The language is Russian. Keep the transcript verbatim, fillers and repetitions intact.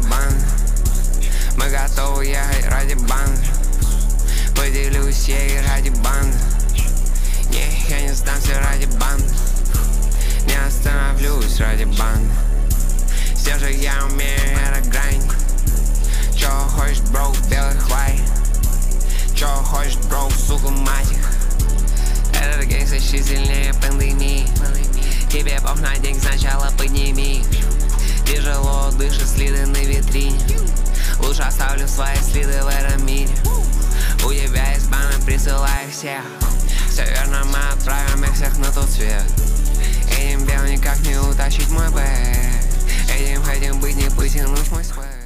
банды. Мы готовы ехать ради банды. Поделюсь ей ради банды. Не, я не сдамся ради банды. Не остановлюсь ради банды. Все же я умею, это грань. Чё хочешь, бро, белый хвай? Чё хочешь, бро, сука, мать их? Этот геймс ищи сильнее пандемии. Тебе бог на день сначала подними. Тяжело дышит следы на витрине. Лучше оставлю свои следы в этом мире. У тебя есть баны, присылай всех. Все верно, мы отправим их всех на тот свет. Этим белым никак не утащить мой бэк. Этим хотим быть, не потянуть мой свет.